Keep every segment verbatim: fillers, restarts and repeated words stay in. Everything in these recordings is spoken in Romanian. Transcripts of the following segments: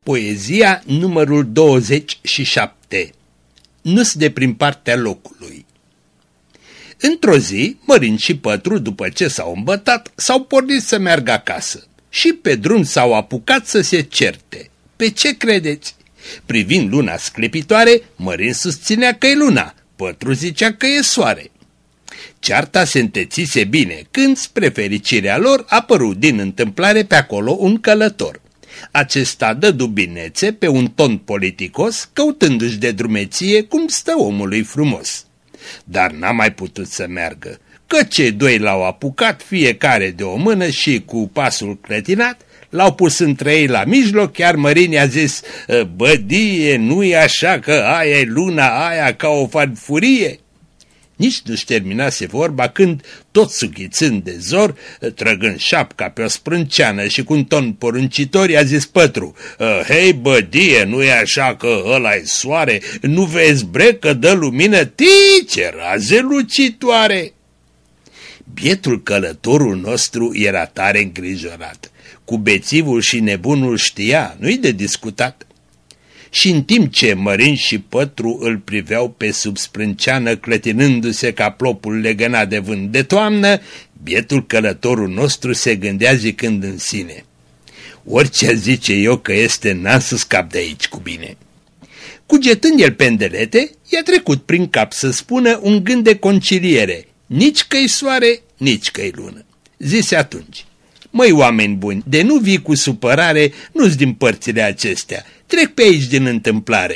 Poezia numărul douăzeci și șapte. Nu-s de prin partea locului. Într-o zi, Mărin și Pătru, după ce s-au îmbătat, s-au pornit să meargă acasă și pe drum s-au apucat să se certe. Pe ce credeți? Privind luna sclipitoare, Mărin susținea că e luna, Pătru zicea că e soare. Cearta se întețise bine când, spre fericirea lor, a apărut din întâmplare pe acolo un călător. Acesta dă dubinețe pe un ton politicos, căutându-și de drumeție cum stă omului frumos. Dar n-a mai putut să meargă, că cei doi l-au apucat fiecare de o mână și, cu pasul clătinat, l-au pus între ei la mijloc, iar Mărin i-a zis: "Bădie, nu-i așa că aia e luna aia ca o farfurie?" Nici nu-și terminase vorba când, tot sughițând de zor, trăgând șapca pe o sprânceană și cu un ton poruncitor, i-a zis Pătru: "Hei, bădie, nu-i așa că ăla-i soare? Nu vezi, bre, că dă lumină? Tice, raze lucitoare!" Bietul călătorul nostru era tare îngrijorat. Cu bețivul și nebunul știa, nu-i de discutat. Și în timp ce Mărin și Pătru îl priveau pe sub sprânceană, clătinându-se ca plopul legănat de vânt de toamnă, bietul călătorul nostru se gândea zicând în sine: "Orice zice eu că este, n-am să scap de aici cu bine." Cugetând el pendelete, i-a trecut prin cap să spună un gând de conciliere: nici că-i soare, nici că-i lună. Zise atunci: "Măi, oameni buni, de nu vii cu supărare, nu-s din părțile acestea, trec pe aici din întâmplare."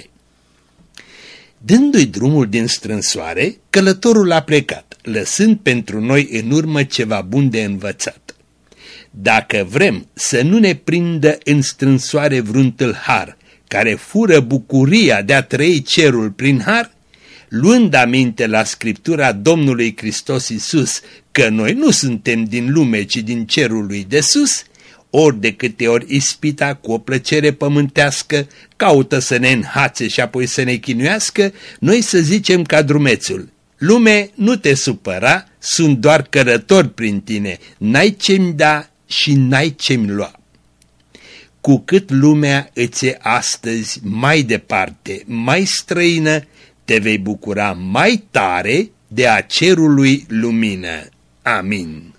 Dându-i drumul din strânsoare, călătorul a plecat, lăsând pentru noi în urmă ceva bun de învățat. Dacă vrem să nu ne prindă în strânsoare vreun tâlhar care fură bucuria de a trăi cerul prin har, luând aminte la Scriptura Domnului Hristos Iisus că noi nu suntem din lume, ci din cerul lui de sus, ori de câte ori ispita cu o plăcere pământească caută să ne înhațe și apoi să ne chinuiască, noi să zicem ca drumețul: "Lume, nu te supăra, sunt doar călător prin tine, n-ai ce-mi da și n-ai ce-mi lua." Cu cât lumea îți e astăzi mai departe, mai străină, te vei bucura mai tare de a cerului lumină. Amin.